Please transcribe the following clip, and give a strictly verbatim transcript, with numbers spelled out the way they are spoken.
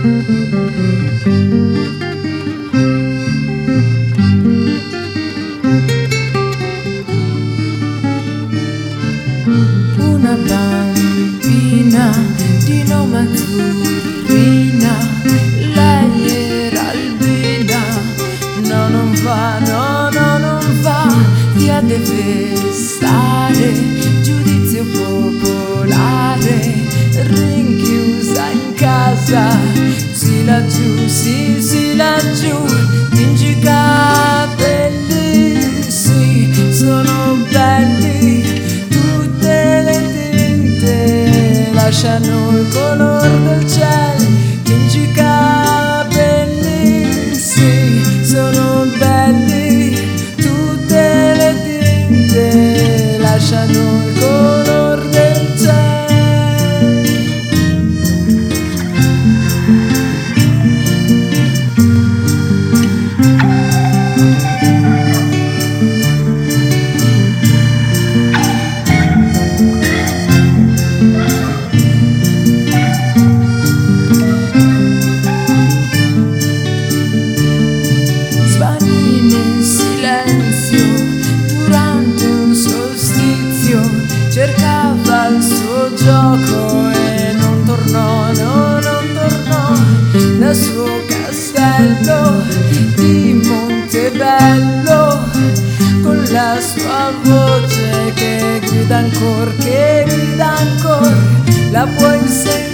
Una bambina di nome Turina, lei era albina. No, non va, no, no, non va, via deve stare, giudizio popolare, rinchiusa in casa. Sì laggiù, sì, sì laggiù, tingi i capelli, sì, sono belli, tutte le tinte lasciano il color del cielo. Tingi i capelli, sì, sono belli, tutte le tinte lasciano il color del cielo. Cercava il suo gioco e non tornò, no, non tornò dal suo castello di Montebello, con la sua voce che grida ancora, che grida ancora, la puoi sentire.